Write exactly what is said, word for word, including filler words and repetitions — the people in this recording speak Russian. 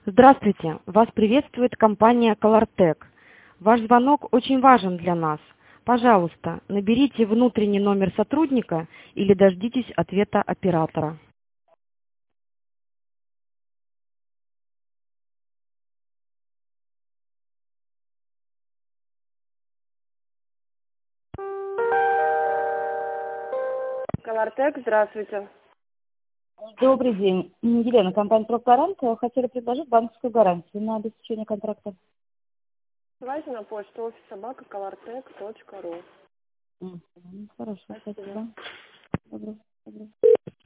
Здравствуйте! Вас приветствует компания Colortec. Ваш звонок очень важен для нас. Пожалуйста, наберите внутренний номер сотрудника или дождитесь ответа оператора. Colortec, здравствуйте. Добрый день. Елена, компания «Прогарант». Хотели предложить банковскую гарантию на обеспечение контракта. Давайте на почту офис собака colortec точка ру. Мгм. Хорошо, Спасибо. спасибо. Добро, добро.